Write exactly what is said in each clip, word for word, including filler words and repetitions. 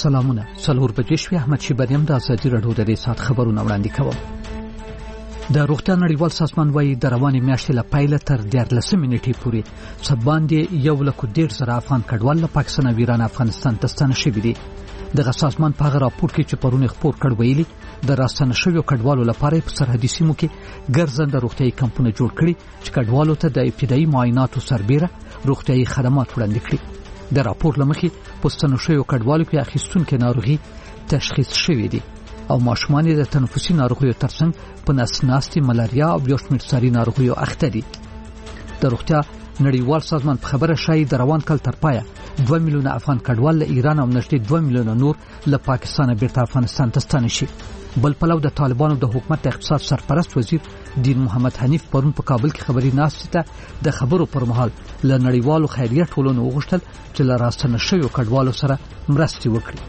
سلامونه. څلور بجې شوې. احمد شیبانیم د ازادي راډیو د دې سات خبرونه وړاندې کوم. د روغتیا نړیوال سازمان وايي د روانې میاشتې له پیله تر دیارلسمې نیټې پورې څه باندې یو لک ډېر زره افغان کډوال له پاکستان او ایران افغانستان ته ستانه شوي دي. دغه سازمان په هغه راپور کې چې پرون خپور کړ ویلي د راستنه شویو کډوالو لپاره په سرحدي سیمو کې ګرځنده روغتیايي کمپونه جوړ کړي چې کډوالو ته د ابتدایي معایناتو سربېره روغتیايي خدمات وړاندې کړي. د راپور لمخې په ستنه شویو کډوالو کې اخیستونکو ناروغي تشخیص شوې دي او ماشومان د تنفسي ناروغیو ترڅنګ په نسناستي ملاریا او یو شمېر ساري ناروغیو اخته دي. د روغتیا نړیوال سازمان په خبره شایي د روان کال تر پایه دوه میلیونه افغان کډوال له ایران او نږدې دوه میلیونه نور له پاکستان بیرته افغانستان ته ستانه شي. بل پلو د طالبانو د حکومت د اقتصاد سرپرست وزیر دین محمد حنیف پرون په کابل کې خبري ناستې ته د خبرو پر مهال له نړیوالو خیریه ټولنو وغوښتل چې له راستنه شویو کډوالو سره مرستې وکړي.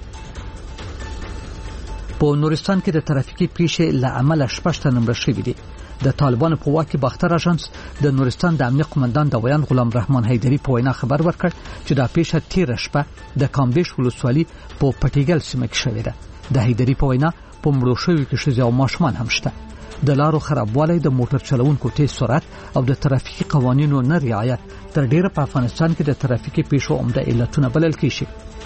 په نورستان کې د ترافیکي پیښې له امله شپږ تنه مړه شوي دي. د طالبانو په واک کې باختر اژانس د نورستان د امنیت قومندان د ویان غلام رحمان حیدری په وینا خبر ورکړ چې دا پیښه تیر شپه د کامبیش ولسوالۍ په پټیګل سیمه کې شوې ده. د حیدری په وینا په مړو شویو کې ښځې او ماشومان هم شته. د لارو خرابوالی د موټر چلوونکو تیز سرعت او د ترافیکي قوانینو نه رعایت تر ډیره په افغانستان کې د ترافیکي پیښو عمده علتونه بلل کیږي.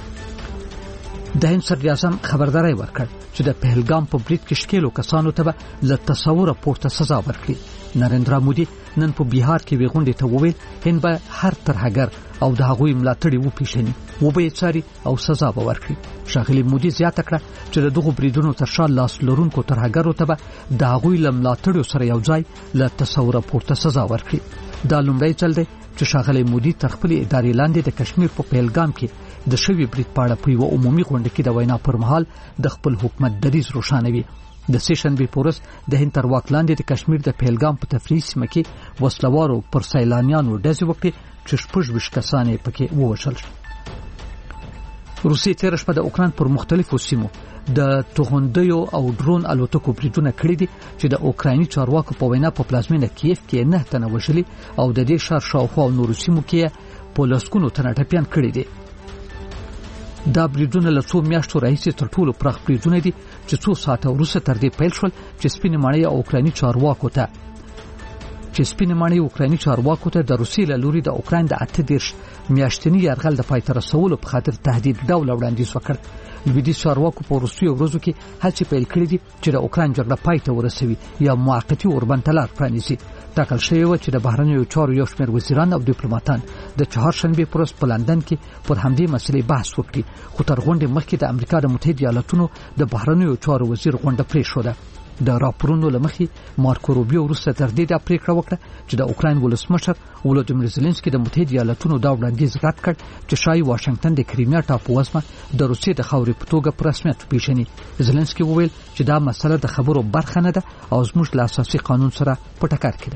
د هند صدر اعظم خبرداري ورکړ چې د پهلګام په برید کې شکیلو کسانو ته به له تصور پورته سزا ورکړي. نریندرا مودي نن په بهار کې ویغونډې ته وویل هند به هر ترهګر او د هغوی ملاتړي وپیژني و به یې څاري او سزا به ورکړي. ښاغلي مودي زیاته کړه چې د دغو بریدونو تر شا لاس لرونکو ترهګرو ته به د هغوی له ملاتړو سره یو ځای له تصور پورته سزا ورکړي. دا لومړی ځل دی چې ښاغلي مودي تر خپلې ادارې لاندې د کشمیر په پهلګام کې د شوی برید په اړه په یو عمومي غونډه کې د وینا پر مهال د خپل حکومت دریځ روښانوي. د سیشن بي پورس د هند تر واک لاندې د کشمیر د پهلګام په تفریحي سیمه کې وسلوارو پر سیلانیانو ډزې وکړې چې شپږ ویشت کسان یې پکې ووژل. روسیې تېره شپه د اوکراین پر مختلفو سیمو د توغندیو او ډرون الوتکو بریدونه کړي دي چې د اوکرایني چارواکو په وینا په پلازمینه کیف کې نه تنه وژلي او د دې ښار شاوخوا نورو سیمو کې په لسګونو تنه ټپیان کړي دي. دا بریدونه له څو میاشتو راهیسې تر ټولو پراخ بریدونه دي چې څو ساعته وروسته تر دې پیل شول چې سپینې ماڼۍ اوکرایني چارواکو ته چې سپینې ماڼۍ اوکرایني چارواکو ته د روسیې له لوري د اوکراین د اته دېرش میاشتني یرغل د پای ته رسولو په خاطر تهدید ډول وړاندیز وکړ. لویدیځ چارواکو په وروستیو ورځو کې هڅې پیل کړې دي چې د اوکراین جګړه پای ته ورسوي یا موقتي اوربند ته لار پرانیزي. ټاکل شوی و چې د بهرنیو چارو یو شمېر وزیران او ډیپلوماټان د چهارشنبې په ورځ په لندن کې پر همدې مسلې بحث وکړي، خو تر غونډې مخکې د امریکا د متحده ایالاتونو د بهرنیو چارو وزیر غونډه پرېښوده. د راپورونو لمخې مارکو روبیو وروسته تر دې دا پریکړه وکړه چې د اوکراین ولسمشر ولودیمیر زيلنسکي د متحده ایالاتونو دا وړاندیز رد کړ چې شایي واشنگټن د کریمیا ټاپو وزمه د روسیې د خاورې په توګه په رسمیت وپیژني. زيلنسکي وویل چې دا مسله د خبرو برخه نه ده او زموږ له اساسي قانون سره په ټکر کې ده.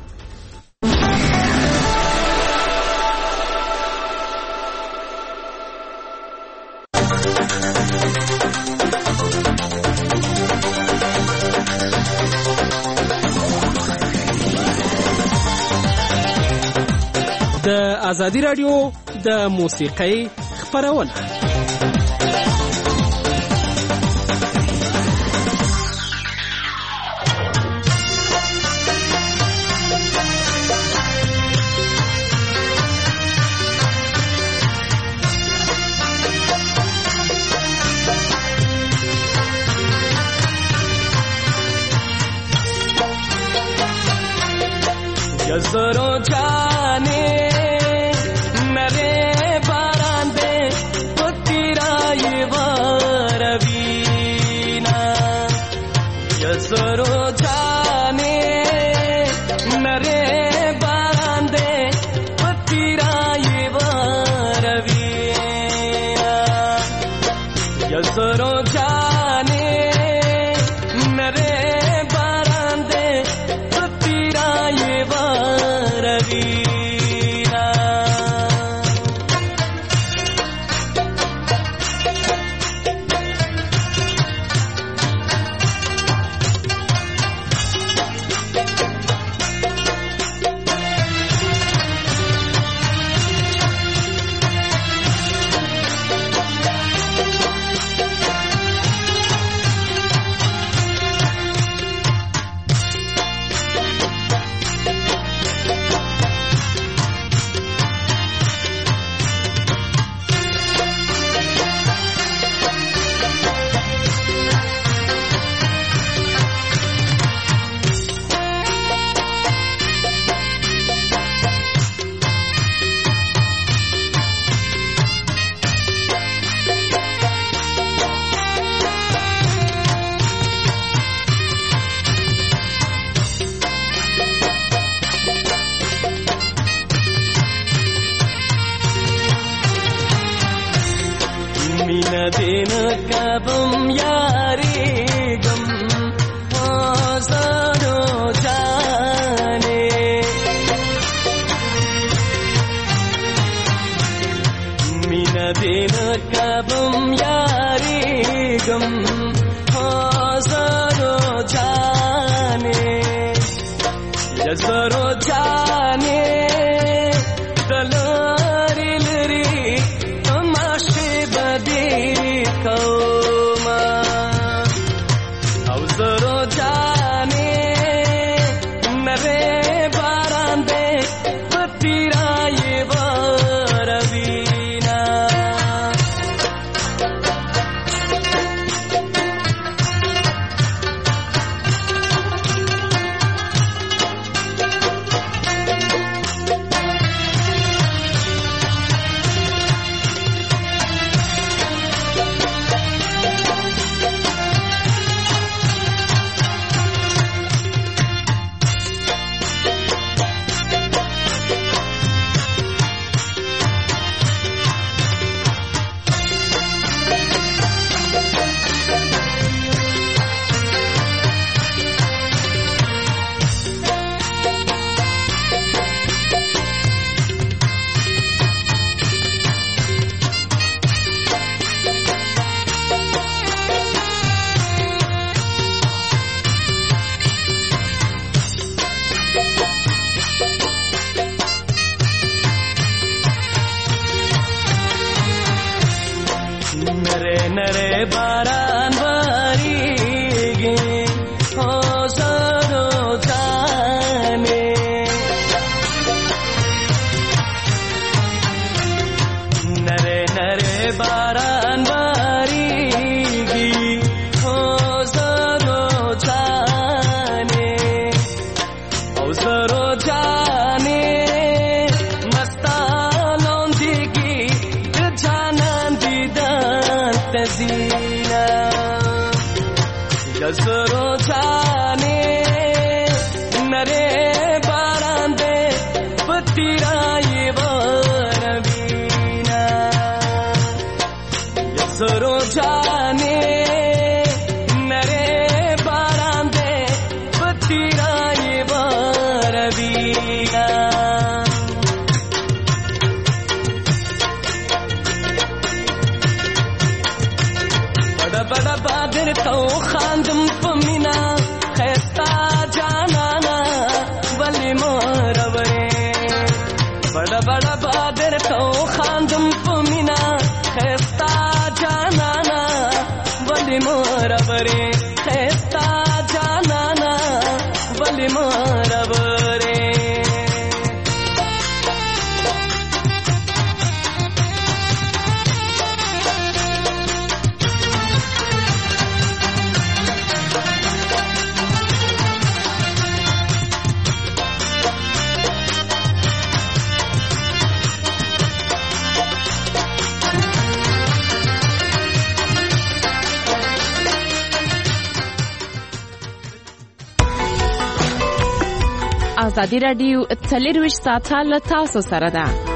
د ازادي رادیو د موسیقۍ خبرونه یزرو جانے دین کبم یاری گم زرو جانے مینا دین کبم یاری گم زرو جانے زرو جانے دلاری لری تماشے بدی کوما او زرو جانے نرے باران دے پتیرائی باروینا नरे नरे बारान बारीगे हो जरो जाने नरे नरे बारान बारीगे हो जरो जाने हो जरो जाने मस्ता लौंदगी जानान दीदान तजीना जसरो जाने नरे बारान दे पतिराई बारवीना जसरो जाने नरे बारान दे पतिराई बारवीना बड़ा बादर तो खांदम पमीना खैस्ता जानाना वली मोरवरे बड़ा बड़ा बादर तो खांदम पमीना खैस्ता जानाना वली मोरवरे खैस्ता जानाना वली मोरवरे ازادي راډیو څلرویشت ساعته له تاسو سره ده.